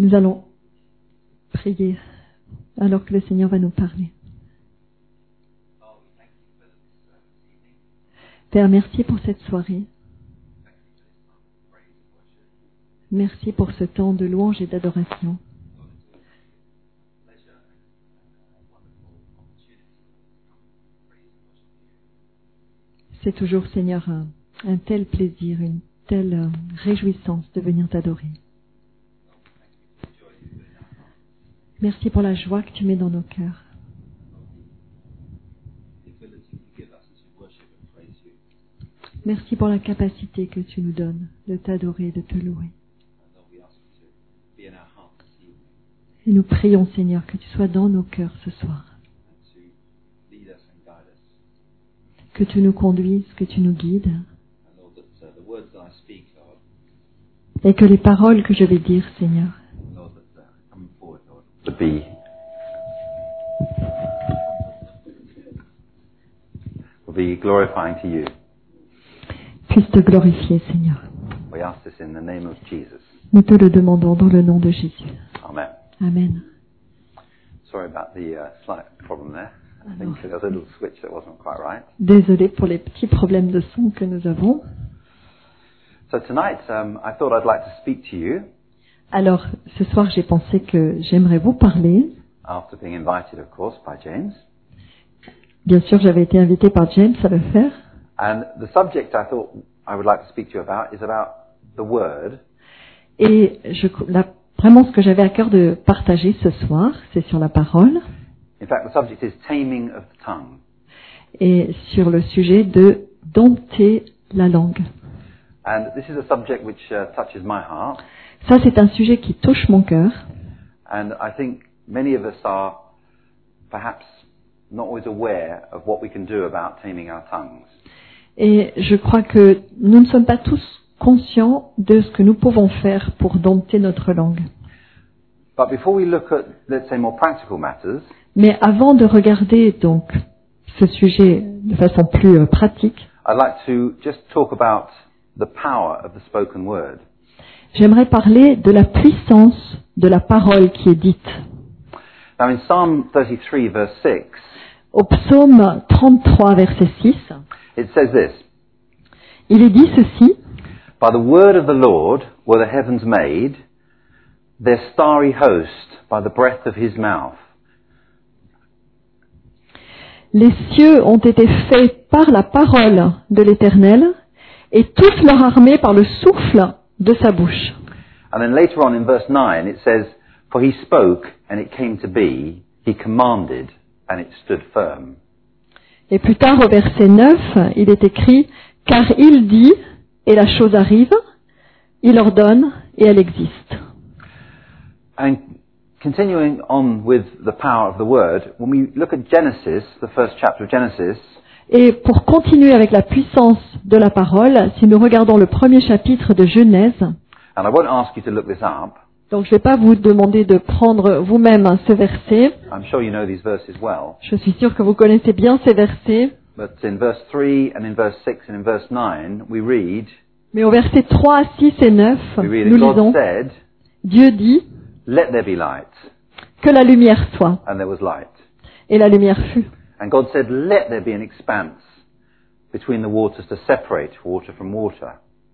Nous allons prier alors que le Seigneur va nous parler. Père, merci pour cette soirée. Merci pour ce temps de louange et d'adoration. C'est toujours, Seigneur, un tel plaisir, une telle réjouissance de venir t'adorer. Merci pour la joie que tu mets dans nos cœurs. Merci pour la capacité que tu nous donnes de t'adorer, de te louer. Et nous prions, Seigneur, que tu sois dans nos cœurs ce soir. Que tu nous conduises, que tu nous guides. Et que les paroles que je vais dire, Seigneur, be glorifying to you. puissent te glorifier, Seigneur. We ask this in the name of Jesus. Nous te le demandons dans le nom de Jésus. Amen. Amen. Sorry about the slight problem there. I think there was a little switch that wasn't quite right. Désolé pour les petits problèmes de son que nous avons. So tonight, I thought I'd like to speak to you Alors, ce soir, j'ai pensé que j'aimerais vous parler. after being invited, of course, by James. Bien sûr, j'avais été invitée par James à le faire. And the subject I thought I would like to speak to you about is about the Word. Et vraiment, ce que j'avais à cœur de partager ce soir, c'est sur la parole In fact, the subject is taming of the tongue. et sur le sujet de dompter la langue. And this is a subject which touches my heart. Ça, c'est un sujet qui touche mon cœur. And I think many of us are perhaps not always aware of what we can do about taming our tongues. Et je crois que nous ne sommes pas tous conscients de ce que nous pouvons faire pour dompter notre langue. But before we look at, let's say, more practical matters, Mais avant de regarder donc ce sujet de façon plus pratique, I'd like to just talk about the power of the spoken word. j'aimerais parler de la puissance de la parole qui est dite. Now in Psalm 33 verse 6, Au psaume 33, verset 6, it says this, il est dit ceci: By the word of the Lord were the heavens made, their starry host by the breath of his mouth. les cieux ont été faits par la parole de l'Éternel, et toute leur armée par le souffle de sa bouche. And then later on in verse 9 it says, For he spoke and it came to be, he commanded and it stood firm. Et plus tard, au verset 9, il est écrit: Car il dit, et la chose arrive, il ordonne, et elle existe. And continuing on with the power of the word, when we look at Genesis, the first chapter of Genesis, Et pour continuer avec la puissance de la parole, si nous regardons le premier chapitre de Genèse, and I won't ask you to look this up, donc je ne vais pas vous demander de prendre vous-même ce verset, I'm sure you know these verses well, je suis sûre que vous connaissez bien ces versets, but in verse 3 and in verse 6 and in verse 9, we read, mais au verset 3, 6 et 9, we read, nous and God lisons: said, Dieu dit Let there be light, que la lumière soit, and there was light. et la lumière fut. And God said, Let there be an expanse between the waters to separate water from water.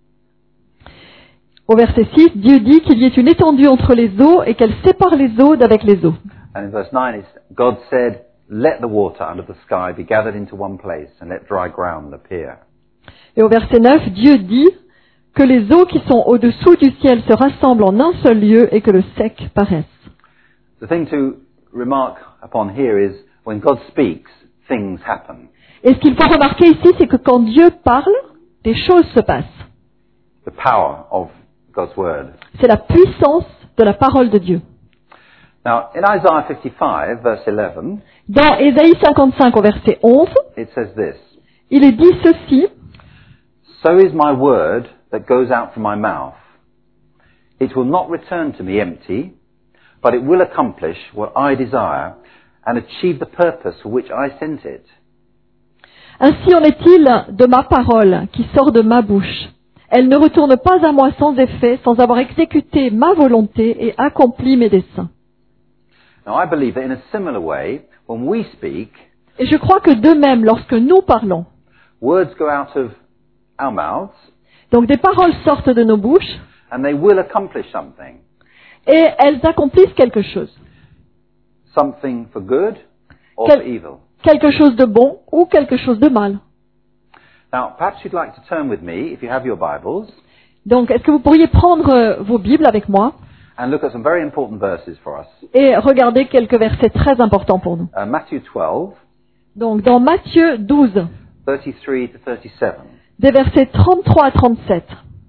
Au verset 6, Dieu dit qu'il y ait une étendue entre les eaux et qu'elle sépare les eaux d'avec les eaux. And in verse 9, God said, Let the water under the sky be gathered into one place, and let dry ground appear. Et au verset 9, Dieu dit que les eaux qui sont au-dessous du ciel se rassemblent en un seul lieu et que le sec paraisse. The thing to remark upon here is, when God speaks, things happen. Et ce qu'il faut remarquer ici, c'est que quand Dieu parle, des choses se passent. The power of God's word. C'est la puissance de la parole de Dieu. Now, in Isaiah 55, verse 11, Dans Ésaïe 55, au verset 11, it says this, il est dit ceci: So is my word that goes out from my mouth. It will not return to me empty, but it will accomplish what I desire and achieve the purpose for which I sent it. Ainsi en est-il de ma parole qui sort de ma bouche. Elle ne retourne pas à moi sans effet, sans avoir exécuté ma volonté et accompli mes desseins. Now I believe that in a similar way, when we speak, Et je crois que de même, lorsque nous parlons, words go out of our mouths donc des paroles sortent de nos bouches and they will accomplish something. et elles accomplissent quelque chose. Something for good or for evil. Quelque chose de bon ou quelque chose de mal. Now, perhaps you'd like to turn with me, if you have your Bibles, Donc, est-ce que vous pourriez prendre vos Bibles avec moi and look at some very important verses for us. et regarder quelques versets très importants pour nous. Matthew 12, Donc, dans Matthieu 12, 33 to 37. des versets 33 à 37.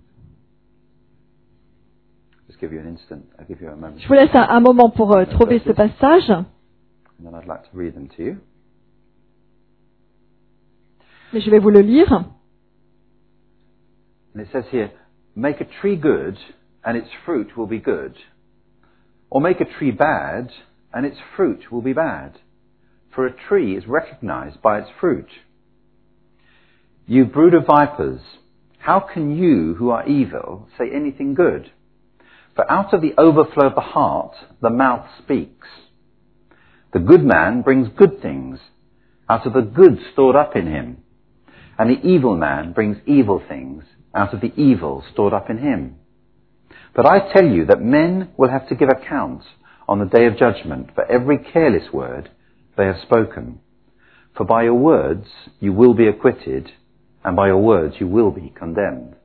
Just give you an instant. I'll give you a moment. Je vous laisse un moment pour trouver ce passage. And then I'd like to read them to you. Mais je vais vous le lire. And it says here, make a tree good, and its fruit will be good. Or make a tree bad, and its fruit will be bad. For a tree is recognized by its fruit. You brood of vipers, how can you who are evil say anything good? For out of the overflow of the heart, the mouth speaks. The good man brings good things out of the good stored up in him. And the evil man brings evil things out of the evil stored up in him. But I tell you that men will have to give account on the day of judgment for every careless word they have spoken. For by your words you will be acquitted, and by your words you will be condemned.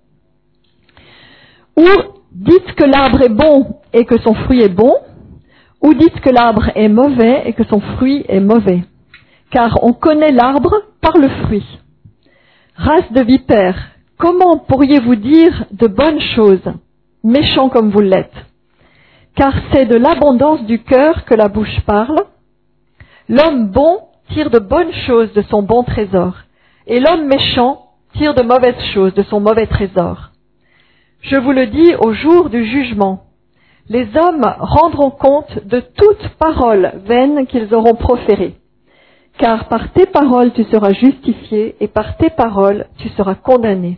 Ou dites que l'arbre est bon et que son fruit est bon, ou dites que l'arbre est mauvais et que son fruit est mauvais. Car on connaît l'arbre par le fruit. Race de vipères, comment pourriez-vous dire de bonnes choses, méchants comme vous l'êtes? Car c'est de l'abondance du cœur que la bouche parle. L'homme bon tire de bonnes choses de son bon trésor, et l'homme méchant tire de mauvaises choses de son mauvais trésor. Je vous le dis au jour du jugement, les hommes rendront compte de toute parole vaine qu'ils auront proférée. Car par tes paroles tu seras justifié, et par tes paroles tu seras condamné.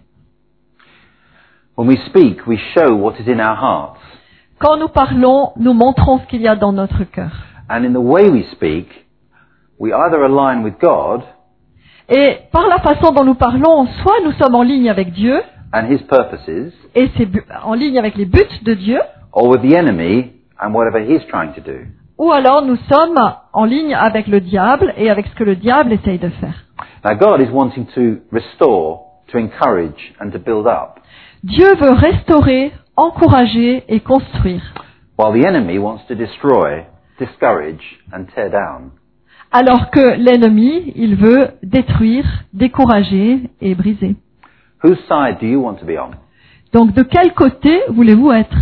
When we speak, we show what is in our hearts. Quand nous parlons, nous montrons ce qu'il y a dans notre cœur. And in the way we speak, we either align with God Et par la façon dont nous parlons, soit nous sommes en ligne avec Dieu, and His purposes, et c'est en ligne avec les buts de Dieu, or with the enemy and whatever he's trying to do. ou alors nous sommes en ligne avec le diable et avec ce que le diable essaye de faire. Now God is wanting to restore, to encourage and to build up, Dieu veut restaurer, encourager et construire, while the enemy wants to destroy, discourage and tear down. alors que l'ennemi, il veut détruire, décourager et briser. Whose side do you want to be on? Donc de quel côté voulez-vous être?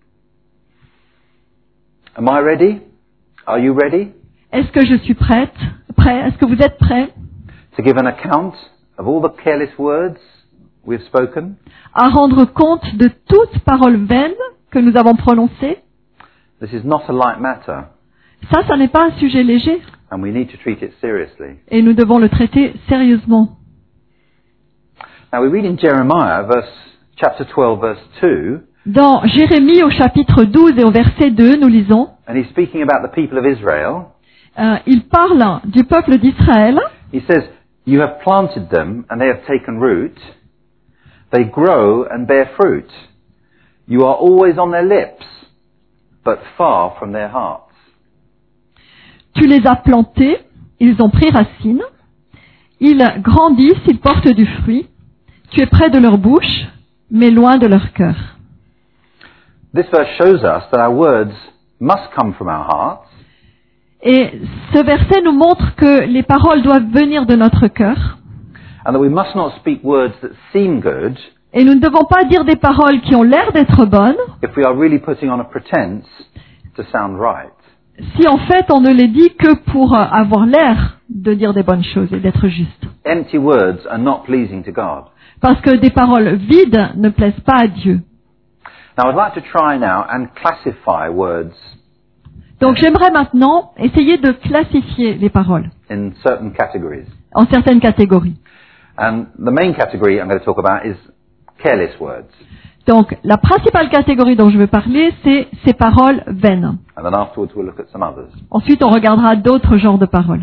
Am I ready? Are you ready Est-ce que je suis prêt? Est-ce que vous êtes prêts to give an account of all the careless words we've spoken? à rendre compte de toute parole vaine que nous avons prononcée? This is not a light matter, Ça n'est pas un sujet léger and we need to treat it seriously. et nous devons le traiter sérieusement. Now we read in Jeremiah, chapter 12, verse 2, Dans Jérémie au chapitre 12 et au verset 2, nous lisons, and he's speaking about the people of Israel. il parle du peuple d'Israël. He says, you have planted them, and they have taken root. They grow and bear fruit. You are always on their lips, but far from their hearts. Tu les as plantés, ils ont pris racine, ils grandissent, ils portent du fruit. Tu es près de leur bouche, mais loin de leur cœur. This verse shows us that our words must come from our hearts, Et ce verset nous montre que les paroles doivent venir de notre cœur. and that we must not speak words that seem good Et nous ne devons pas dire des paroles qui ont l'air d'être bonnes, if we are really putting on a pretense to sound right. si en fait on ne les dit que pour avoir l'air de dire des bonnes choses et d'être juste. Empty words are not pleasing to God. Parce que des paroles vides ne plaisent pas à Dieu. Now I'd like to try now and classify words Donc j'aimerais maintenant essayer de classifier les paroles in certain categories. en certaines catégories. And the main category I'm going to talk about is careless words. Donc, la principale catégorie dont je veux parler, c'est ces paroles vaines. And then afterwards we'll look at some others. Ensuite, on regardera d'autres genres de paroles.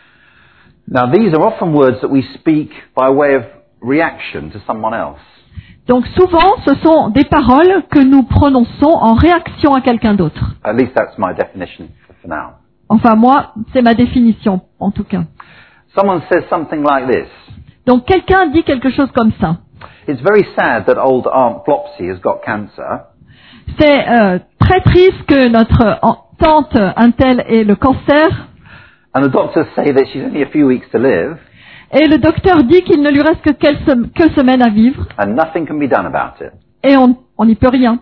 Now these are often words that we speak by way of reaction to someone else. Donc, souvent, ce sont des paroles que nous prononçons en réaction à quelqu'un d'autre. At least that's my definition for now. Enfin, moi, c'est ma définition, en tout cas. Someone says something like this. Donc, quelqu'un dit quelque chose comme ça. It's very sad that old Aunt Flopsy has got cancer. C'est très triste que notre tante Untel ait le cancer. And the doctors say that she's only a few weeks to live. Et le docteur dit qu'il ne lui reste que quelques semaines à vivre. And nothing can be done about it. Et on n'y peut rien.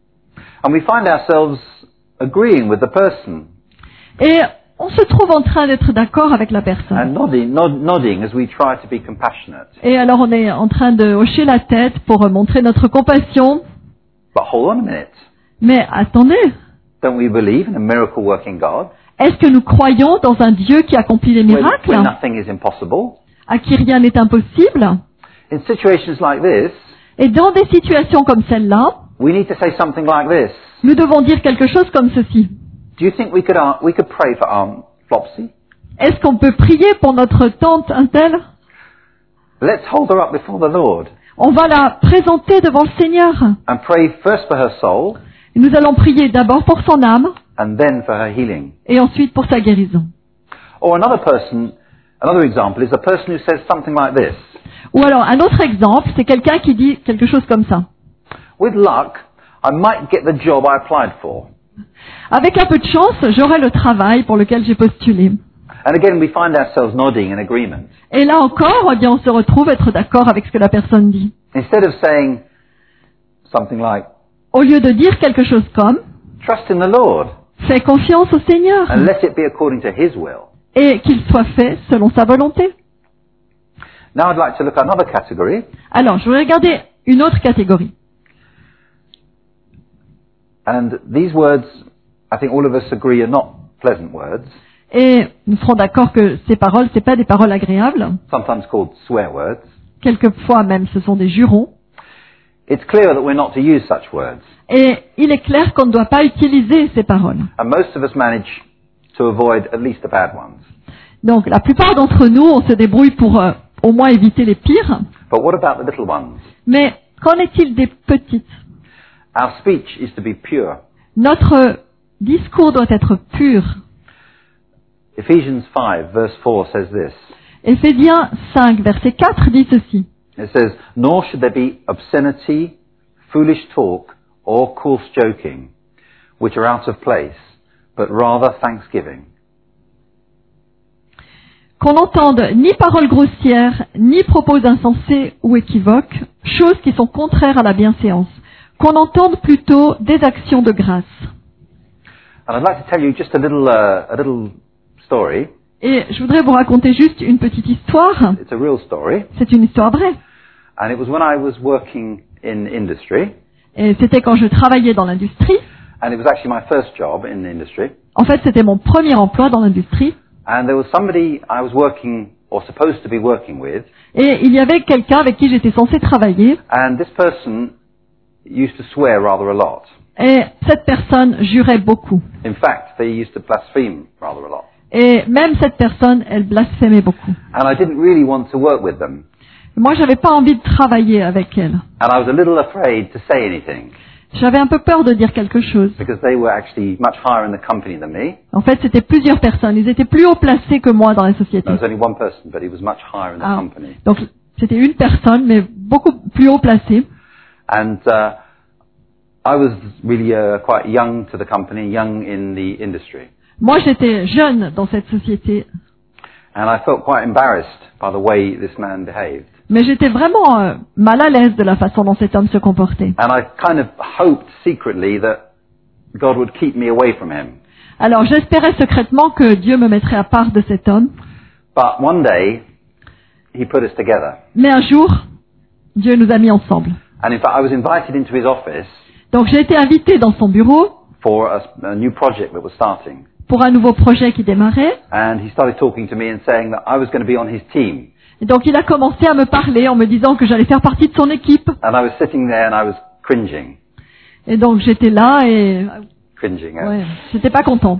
And we find ourselves agreeing with the person. Et on se trouve en train d'être d'accord avec la And personne. nodding as we try to be compassionate. Et alors on est en train de hocher la tête pour montrer notre compassion. But hold on a minute. Mais attendez, Don't we believe in a miracle working God? est-ce que nous croyons dans un Dieu qui accomplit des Where miracles, nothing is impossible? à qui rien n'est impossible? In situations like this, Et dans des situations comme celle-là, we need to say something like this. nous devons dire quelque chose comme ceci. Do you think we could pray for Aunt Flopsy? Est-ce qu'on peut prier pour notre tante Untel? Let's hold her up before the Lord On va la présenter devant le Seigneur. and pray first for her soul Et nous allons prier d'abord pour son âme and then for her healing. et ensuite pour sa guérison. Or another example is a person who says something like this. Ou alors un autre exemple, c'est quelqu'un qui dit quelque chose comme ça. With luck, I might get the job I applied for. Avec un peu de chance, j'aurai le travail pour lequel j'ai postulé. And again, we find ourselves nodding in agreement. Et là encore, eh bien, on se retrouve être d'accord avec ce que la personne dit. Instead of saying something like, Au lieu de dire quelque chose comme trust in the Lord « Fais confiance au Seigneur and let it be according to His will. et qu'il soit fait selon sa volonté. » Now I'd like to look at another category. Alors, je vais regarder une autre catégorie. And these words, I think all of us agree, are not pleasant words, Et nous serons d'accord que ces paroles, ce pas des paroles agréables. sometimes called swear words. Quelquefois même, ce sont des jurons. It's clear that we're not to use such words. Et il est clair qu'on ne doit pas utiliser ces paroles. And most of us manage to avoid at least the bad ones. Donc, la plupart d'entre nous, on se débrouille pour au moins éviter les pires. But what about the little ones? Mais qu'en est-il des petites? Our speech is to be pure. Notre discours doit être pur. Ephesians 5 verse 4 says this. Éphésiens 5, verset 4 dit ceci. It says, nor should there be obscenity, foolish talk, or coarse joking, which are out of place, but rather thanksgiving. Qu'on n'entende ni paroles grossières, ni propos insensés ou équivoques, choses qui sont contraires à la bienséance. Qu'on entende plutôt des actions de grâce. And I'd like to tell you just a little story. Et je voudrais vous raconter juste une petite histoire. It's a real story. C'est une histoire vraie. And it was when I was working in industry. Et c'était quand je travaillais dans l'industrie. And it was actually my first job in the industry. En fait, c'était mon premier emploi dans l'industrie. And there was somebody I was working, or supposed to be working with. Et il y avait quelqu'un avec qui j'étais censé travailler. And this person used to swear rather a lot. Et cette personne jurait beaucoup. In fact, they used to blaspheme rather a lot. Et même cette personne, elle blasphémait beaucoup. And I didn't really want to work with them. Moi, j'avais pas envie de travailler avec elle. And I was a little afraid to say anything, J'avais un peu peur de dire quelque chose. because they were actually much higher in the company than me. En fait, c'était plusieurs personnes. Ils étaient plus haut placés que moi dans la société. There was only one person, but he was much higher in the Ah. company. Donc, c'était une personne, mais beaucoup plus haut placée. And I was really quite young to the company, young in the industry. Moi, j'étais jeune dans cette société, And I felt quite embarrassed by the way this man behaved. mais j'étais vraiment mal à l'aise de la façon dont cet homme se comportait. And I kind of hoped secretly that God would keep me away from him. Alors, j'espérais secrètement que Dieu me mettrait à part de cet homme. But one day, he put us together. Mais un jour, Dieu nous a mis ensemble. And in fact, I was invited into his office Donc, j'ai été invitée dans son bureau for a new project that was starting. pour un nouveau projet qui démarrait. And he started talking to me and saying that I was going to be on his team. Et donc il a commencé à me parler en me disant que j'allais faire partie de son équipe. And I was sitting there and I was cringing. Et donc j'étais là et Cringing. ouais, j'étais pas content.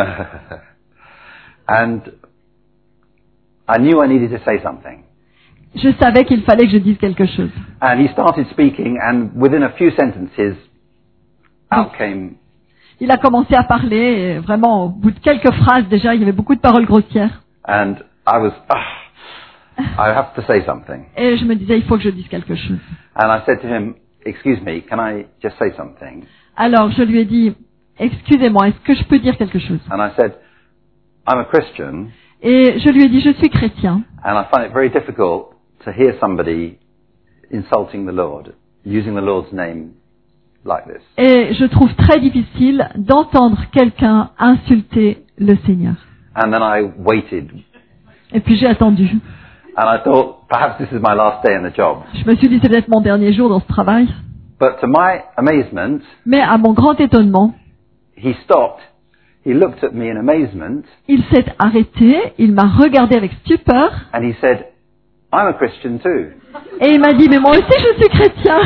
And I knew I needed to say something. Je savais qu'il fallait que je dise quelque chose. And he started speaking, and within a few sentences, out came, Il a commencé à parler et vraiment au bout de quelques phrases déjà, il y avait beaucoup de paroles grossières. and I was, I have to say something. Et je me disais, il faut que je dise quelque chose. And I said to him, excuse me, can I just say something? Alors je lui ai dit, excusez-moi, est-ce que je peux dire quelque chose? And I said, I'm a Christian, Et je lui ai dit, je suis chrétien. and I find it very difficult to hear somebody insulting the Lord, using the Lord's name like this. Et je trouve très difficile d'entendre quelqu'un insulter le Seigneur. And then I waited, Et puis j'ai attendu. and I thought, perhaps this is my last day in the job. Je me suis dit, c'est peut-être mon dernier jour dans ce travail. But to my amazement, Mais à mon grand étonnement, he stopped, he looked at me in amazement, il s'est arrêté, il m'a regardé avec stupeur, and he said, I'm a Christian too. et il m'a dit, mais moi aussi je suis chrétien.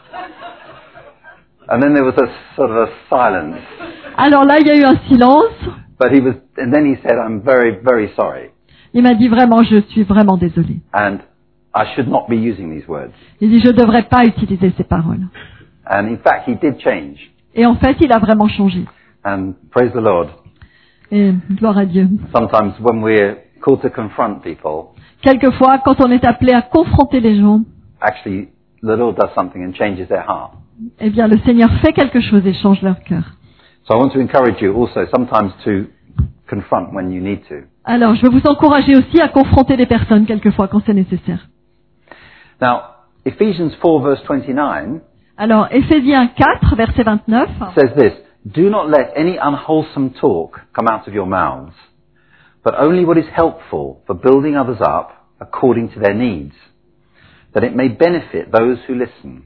And then there was a sort of a silence. Alors là, il y a eu un silence. And then he said, I'm very, very sorry. Il m'a dit, vraiment, je suis vraiment désolé. And I should not be using these words. Il dit, je ne devrais pas utiliser ces paroles. And in fact, he did change. Et en fait, il a vraiment changé. And praise the Lord. Et gloire à Dieu. Sometimes when we're called to confront people, Quelquefois, quand on est appelé à confronter les gens, actually, the Lord does something and changes their heart. eh bien, le Seigneur fait quelque chose et change leur cœur. So I want to encourage you also sometimes to confront when you need to. Alors, je veux vous encourager aussi à confronter les personnes quelquefois quand c'est nécessaire. Now, Ephesians 4 verse 29 Alors, Éphésiens 4, verset 29, says this, do not let any unwholesome talk come out of your mouths, but only what is helpful for building others up according to their needs, that it may benefit those who listen.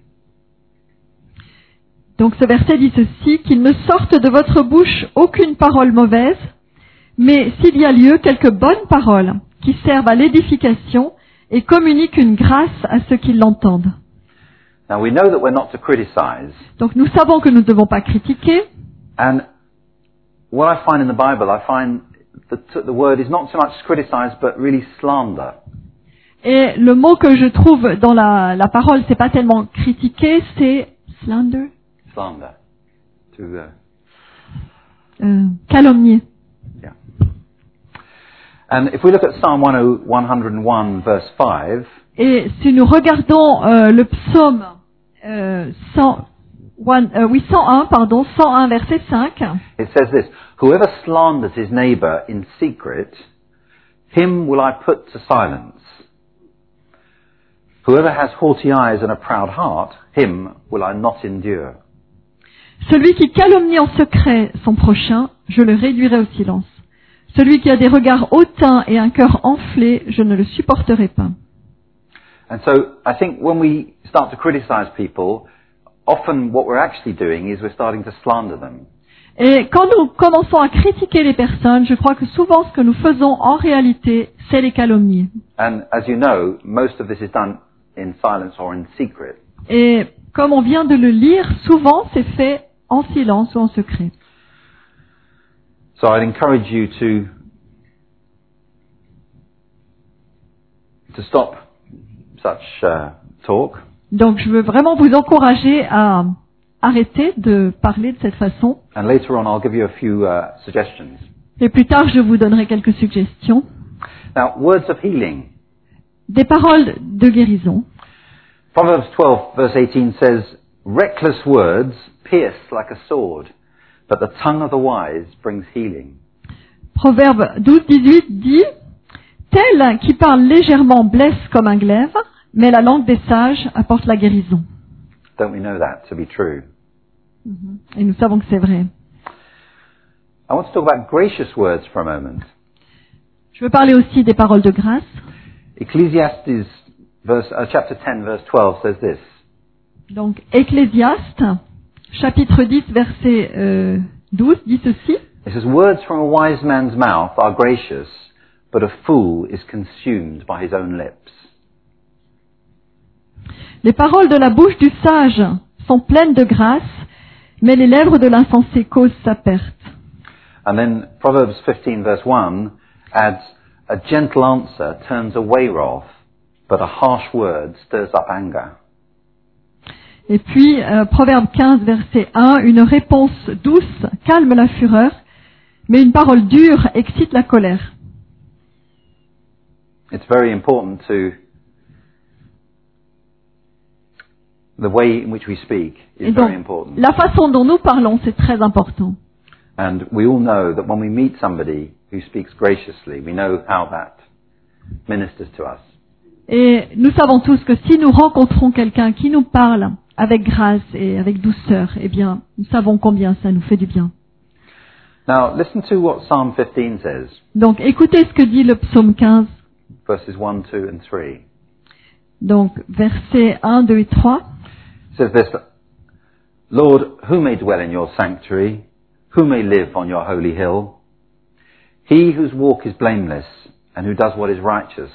donc ce verset dit ceci, qu'il ne sorte de votre bouche aucune parole mauvaise, mais s'il y a lieu, quelques bonnes paroles qui servent à l'édification et communiquent une grâce à ceux qui l'entendent. Now we know that we're not to criticize, Donc nous savons que nous ne devons pas critiquer, and what I find in the Bible, I find that the word is not so much criticize, but really slander. et le mot que je trouve dans la parole, c'est pas tellement critiquer, c'est slander, Slander. To, calomnier. yeah. And if we look at Psalm 101 verse 5, Et si nous regardons le psaume 101, verset 5, it says this, whoever slanders his neighbor in secret, him will I put to silence. Whoever has haughty eyes and a proud heart, him will I not endure. celui qui calomnie en secret son prochain, je le réduirai au silence. Celui qui a des regards hautains et un cœur enflé, je ne le supporterai pas. And so I think when we start to criticize people, often what we're actually doing is we're starting to slander them. Et quand nous commençons à critiquer les personnes, je crois que souvent ce que nous faisons en réalité, c'est les calomnier. And as you know, most of this is done in silence or in secret. Et comme on vient de le lire, souvent c'est fait en silence ou en secret. So I'd encourage you to stop such talk. Donc je veux vraiment vous encourager à arrêter de parler de cette façon. And later on I'll give you a few suggestions. Et plus tard, je vous donnerai quelques suggestions. Now, words of healing. Des paroles de guérison. Proverbs 12 verse 18 says, reckless words pierce like a sword, but the tongue of the wise brings healing. Proverbe 12-18 dit, tel qui parle légèrement blesse comme un glaive, mais la langue des sages apporte la guérison. Don't we know that to be true? Et nous savons que c'est vrai. I want to talk about gracious words for a moment. Je veux parler aussi des paroles de grâce. Ecclesiastes chapter 10 verse 12 says this. Donc, Ecclésiaste, chapitre 10, verset 12, dit ceci. It says, words from a wise man's mouth are gracious, but a fool is consumed by his own lips. Les paroles de la bouche du sage sont pleines de grâce, mais les lèvres de l'insensé causent sa perte. And then Proverbs 15 verse 1 adds, a gentle answer turns away wrath, but a harsh word stirs up anger. Et puis, Proverbe 15, verset 1, une réponse douce calme la fureur, mais une parole dure excite la colère. It's very important to... The way in which we speak is Et donc, very important. la façon dont nous parlons, c'est très important. And we all know that when we meet somebody who speaks graciously, we know how that ministers to us. Et nous savons tous que si nous rencontrons quelqu'un qui nous parle avec grâce et avec douceur, eh bien, nous savons combien ça nous fait du bien. Now, listen to what Psalm 15 says, Donc, écoutez ce que dit le psaume 15, verses 1, 2 and 3. donc versets 1, 2 et 3. It says this, Lord, who may dwell in your sanctuary? Who may live on your holy hill? He whose walk is blameless and who does what is righteous.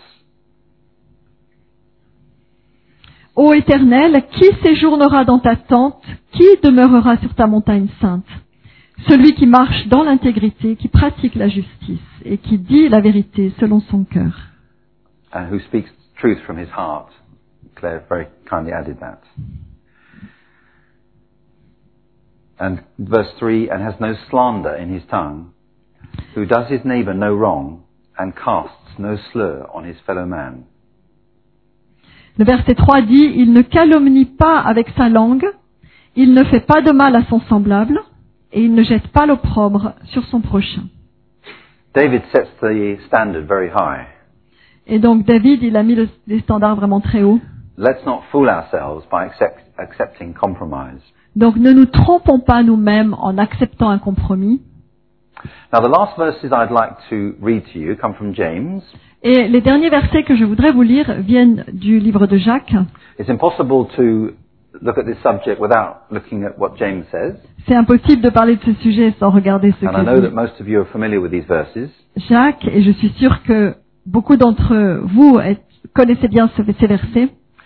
Ô Éternel, qui séjournera dans ta tente? Qui demeurera sur ta montagne sainte? Celui qui marche dans l'intégrité, qui pratique la justice et qui dit la vérité selon son cœur. And who speaks truth from his heart. Claire very kindly added that. And verse 3, and has no slander in his tongue, who does his neighbour no wrong, and casts no slur on his fellow man. Le verset 3 dit, il ne calomnie pas avec sa langue, il ne fait pas de mal à son semblable, et il ne jette pas l'opprobre sur son prochain. David sets the standard very high. Et donc David, il a mis les standards vraiment très hauts. Let's not fool ourselves by accepting compromise. Donc ne nous trompons pas nous-mêmes en acceptant un compromis. Now the last verses I'd like to read to you come from James. Et les derniers versets que je voudrais vous lire viennent du livre de Jacques. It's impossible to look at this subject without looking at what James says. C'est impossible de parler de ce sujet sans regarder ce And I know que that dit most of you are familiar with these verses. Jacques, et je suis sûre que beaucoup d'entre vous connaissez bien ces versets.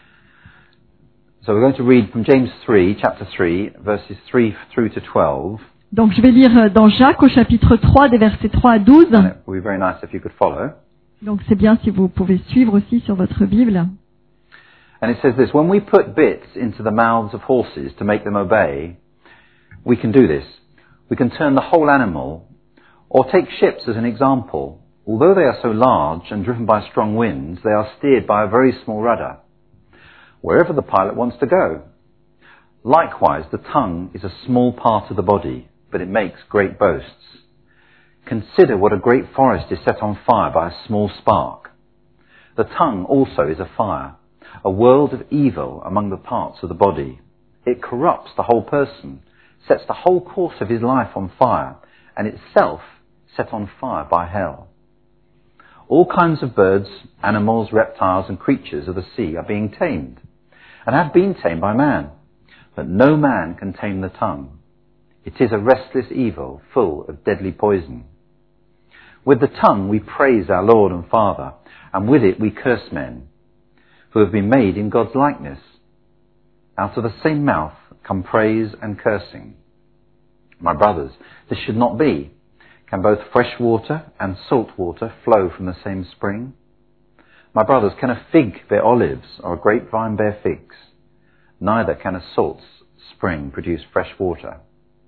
So we're going to read from James 3, chapter 3, verses 3 through to 12. Donc je vais lire dans Jacques au chapitre 3 des versets 3 à 12. And it would be very nice if you could follow. Donc c'est bien si vous pouvez suivre aussi sur votre Bible. And it says this, when we put bits into the mouths of horses to make them obey, we can do this. We can turn the whole animal, or take ships as an example. Although they are so large and driven by strong winds, they are steered by a very small rudder, wherever the pilot wants to go. Likewise, the tongue is a small part of the body, but it makes great boasts. Consider what a great forest is set on fire by a small spark. The tongue also is a fire, a world of evil among the parts of the body. It corrupts the whole person, sets the whole course of his life on fire, and itself set on fire by hell. All kinds of birds, animals, reptiles, and creatures of the sea are being tamed, and have been tamed by man. But no man can tame the tongue. It is a restless evil, full of deadly poison. With the tongue we praise our Lord and Father, and with it we curse men, who have been made in God's likeness. Out of the same mouth come praise and cursing. My brothers, this should not be. Can both fresh water and salt water flow from the same spring? My brothers, can a fig bear olives, or a grapevine bear figs? Neither can a salt spring produce fresh water.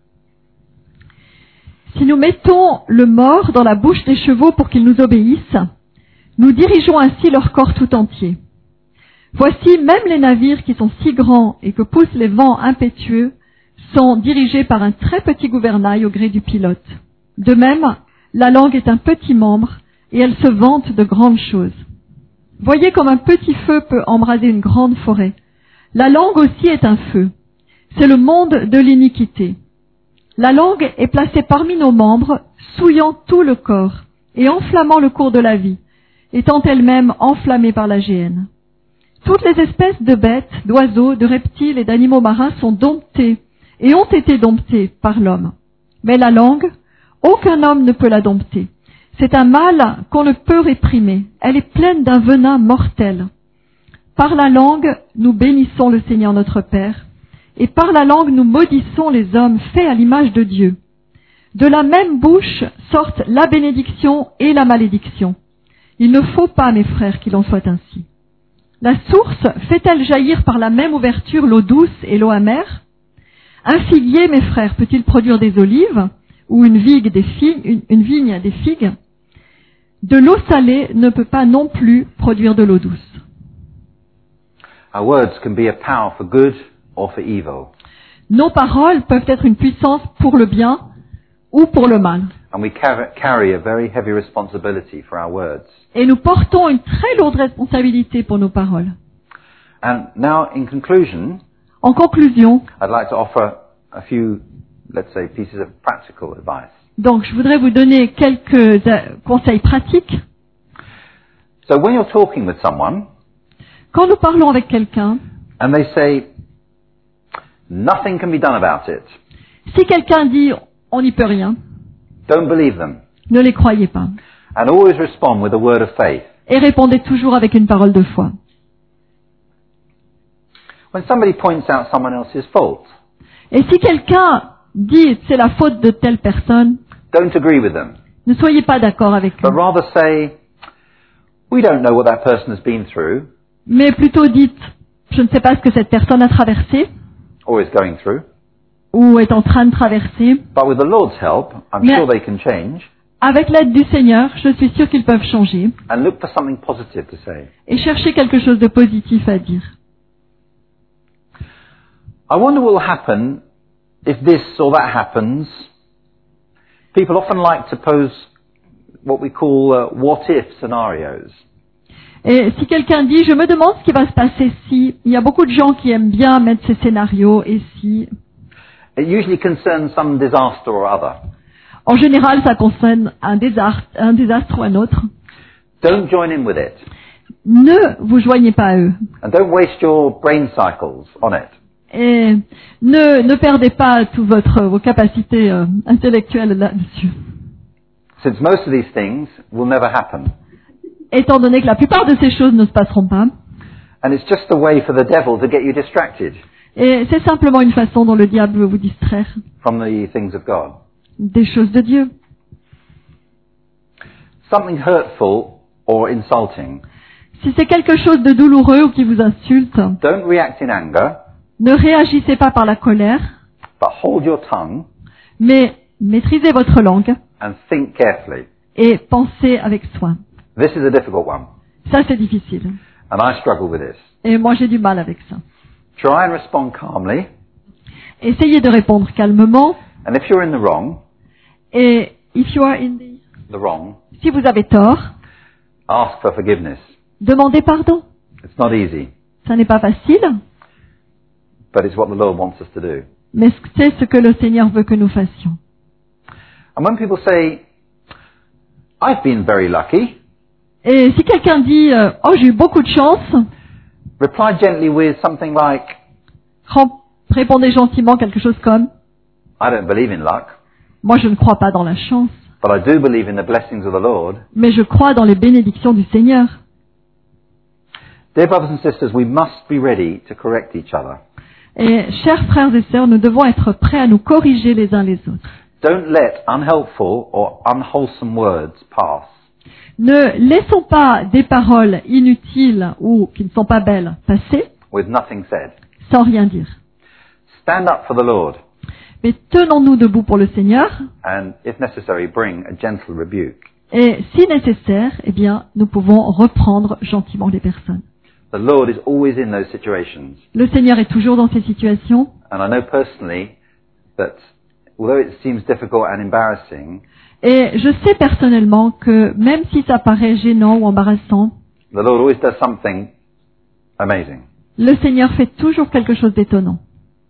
Si nous mettons le mors dans la bouche des chevaux pour qu'ils nous obéissent, nous dirigeons ainsi leur corps tout entier. Voici, même les navires qui sont si grands et que poussent les vents impétueux sont dirigés par un très petit gouvernail au gré du pilote. De même, la langue est un petit membre et elle se vante de grandes choses. Voyez comme un petit feu peut embraser une grande forêt. La langue aussi est un feu. C'est le monde de l'iniquité. La langue est placée parmi nos membres, souillant tout le corps et enflammant le cours de la vie, étant elle-même enflammée par la géhenne. Toutes les espèces de bêtes, d'oiseaux, de reptiles et d'animaux marins sont domptées et ont été domptées par l'homme. Mais la langue, aucun homme ne peut la dompter. C'est un mal qu'on ne peut réprimer. Elle est pleine d'un venin mortel. Par la langue, nous bénissons le Seigneur notre Père, et par la langue, nous maudissons les hommes faits à l'image de Dieu. De la même bouche sortent la bénédiction et la malédiction. Il ne faut pas, mes frères, qu'il en soit ainsi. La source fait-elle jaillir par la même ouverture l'eau douce et l'eau amère? Un figuier, mes frères, peut-il produire des olives, ou une vigne des figues? De l'eau salée ne peut pas non plus produire de l'eau douce. Our words can be a power for good or for evil. Nos paroles peuvent être une puissance pour le bien ou pour le mal. And we carry a very heavy responsibility for our words. Et nous portons une très lourde responsabilité pour nos paroles. And now, in conclusion, En conclusion, I'd like to offer a few, let's say, pieces of practical advice. donc je voudrais vous donner quelques conseils pratiques. So when you're talking with someone, Quand nous parlons avec quelqu'un, and they say, nothing can be done about it, si quelqu'un dit « on n'y peut rien don't believe them. » ne les croyez pas. And always respond with a word of faith. Et répondez toujours avec une parole de foi. When somebody points out someone else's fault, Et si quelqu'un dit « c'est la faute de telle personne », don't agree with them, ne soyez pas d'accord avec but eux. rather say, we don't know what that person has been through, Mais plutôt dites « je ne sais pas ce que cette personne a traversé or is going through, ou est en train de traverser. but with the Lord's help, I'm Mais- sure they can change, Avec l'aide du Seigneur, je suis sûre qu'ils peuvent changer and look for something positive to say. et chercher quelque chose de positif à dire. I wonder what will happen if this or that happens. People often like to pose what we call what-if scenarios. Et si quelqu'un dit « je me demande ce qui va se passer si », il y a beaucoup de gens qui aiment bien mettre ces scénarios et si. It usually concerns some disaster or other. En général, ça concerne un désastre ou un autre. Don't join in with it. Ne vous joignez pas à eux. And don't waste your brain cycles on it. Et ne perdez pas toutes vos capacités intellectuelles là-dessus. Since most of these things will never happen. Étant donné que la plupart de ces choses ne se passeront pas. And it's just a way for the devil to get you distracted Et c'est simplement une façon dont le diable veut vous distraire from the things of God. des choses de Dieu. Something hurtful or insulting. Si c'est quelque chose de douloureux ou qui vous insulte, Don't react in anger, ne réagissez pas par la colère, but hold your tongue mais maîtrisez votre langue and think carefully. et pensez avec soin. This is a difficult one, Ça, c'est difficile. and I struggle with this. Et moi, j'ai du mal avec ça. Try and respond calmly, Essayez de répondre calmement. and if you're in the wrong, Et if you are in si vous avez tort, ask for forgiveness. demandez pardon. It's not easy, Ça n'est pas facile, but it's what the Lord wants us to do. mais c'est ce que le Seigneur veut que nous fassions. And when people say, I've been very lucky, Et si quelqu'un dit « Oh, j'ai eu beaucoup de chance », reply gently with something like, répondez gentiment quelque chose comme I don't believe in luck, « Moi, je ne crois pas dans la chance, but I do believe in the blessings of the Lord. mais je crois dans les bénédictions du Seigneur. » Dear brothers and sisters, we must be ready to correct each other. Et chers frères et sœurs, nous devons être prêts à nous corriger les uns les autres. Don't let unhelpful or unwholesome words pass. Ne laissons pas des paroles inutiles ou qui ne sont pas belles passer With nothing said. sans rien dire. Stand up for the Lord, Mais tenons-nous debout pour le Seigneur and if necessary, bring a gentle rebuke. et si nécessaire, eh bien, nous pouvons reprendre gentiment les personnes. The Lord is always in those situations. Le Seigneur est toujours dans ces situations And I know personally that although it seems difficult and embarrassing, et je sais personnellement que même si ça paraît gênant ou embarrassant, the Lord always does something amazing. le Seigneur fait toujours quelque chose d'étonnant.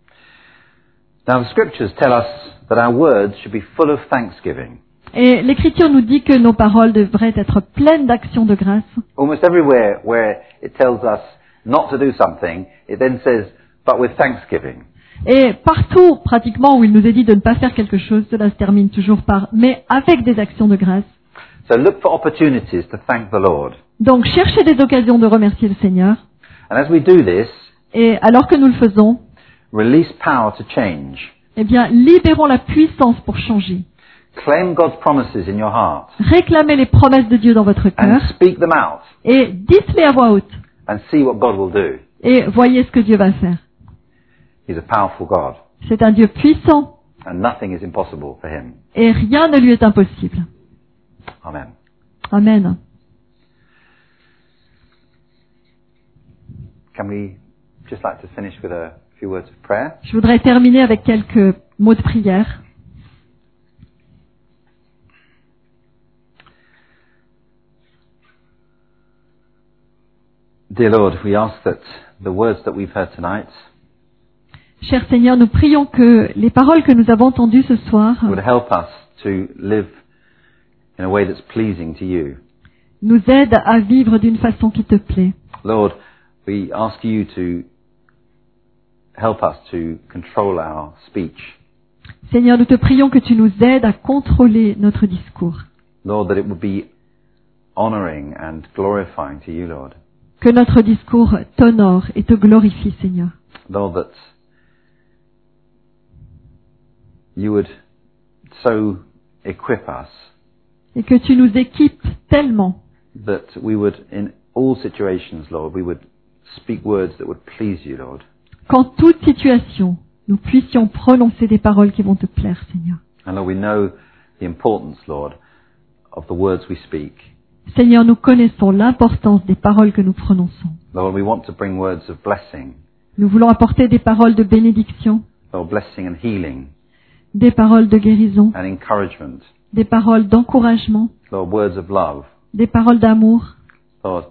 Now the scriptures tell us that our words should be full of thanksgiving. Et l'Écriture nous dit que nos paroles devraient être pleines d'actions de grâce. Almost everywhere where it tells us not to do something, it then says, but with thanksgiving. Et partout, pratiquement, où il nous est dit de ne pas faire quelque chose, cela se termine toujours par « mais avec des actions de grâce ». So look for opportunities to thank the Lord. Donc cherchez des occasions de remercier le Seigneur. And as we do this, Et alors que nous le faisons, release power to change. eh bien, libérons la puissance pour changer. Claim God's promises in your heart Réclamez les promesses de Dieu dans votre and cœur speak them out et dites-les à voix haute. and see what God will do. Et voyez ce que Dieu va faire. He's a powerful God C'est un Dieu puissant and nothing is impossible for him. et rien ne lui est impossible. Amen. Amen. Can we just like to finish with a few words of prayer? Je voudrais terminer avec quelques mots de prière. Dear Lord, we ask that the words that we've heard tonight Cher Seigneur, nous prions que les paroles que nous avons entendues ce soir would help us to live in a way that's pleasing to you. nous aident à vivre d'une façon qui te plaît. Lord, we ask you to help us to control our speech. Seigneur, nous te prions que tu nous aides à contrôler notre discours. Lord, that it would be honoring and glorifying to you, Lord. Que notre discours t'honore et te glorifie, Seigneur. Lord, that you would so equip us Et que tu nous équipes tellement that we would, in all situations, Lord, we would speak words that would please you, Lord. qu'en toute situation, nous puissions prononcer des paroles qui vont te plaire, Seigneur. And Lord, we know the importance, Lord, of the words we speak. Seigneur, nous connaissons l'importance des paroles que nous prononçons. Lord, we want to bring words of blessing, Nous voulons apporter des paroles de bénédiction, Lord, blessing and healing des paroles de guérison, and encouragement. des paroles d'encouragement, Lord, words of love. des paroles d'amour. Lord,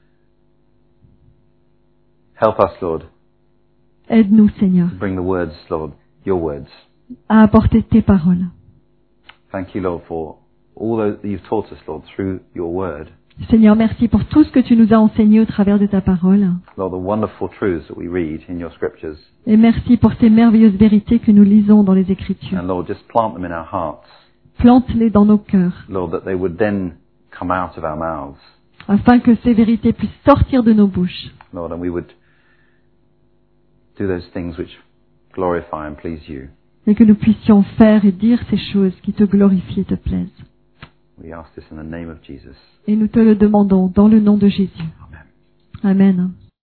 help us, Lord, Aide-nous, Seigneur, to bring the words, Lord, your words. à apporter tes paroles. Thank you, Lord, for all that you've taught us, Lord, through your word. Seigneur, merci pour tout ce que tu nous as enseigné au travers de ta parole. Lord, the wonderful truths that we read in your scriptures. Et merci pour ces merveilleuses vérités que nous lisons dans les Écritures. And Lord, just plant them in our hearts. Plante-les dans nos cœurs, Lord, that they would then come out of our mouths. afin que ces vérités puissent sortir de nos bouches. Lord, and we would do those things which glorify and please you. Et que nous puissions faire et dire ces choses qui te glorifient et te plaisent. We ask this in the name of Jesus. Et nous te le demandons dans le nom de Jésus. Amen. Amen.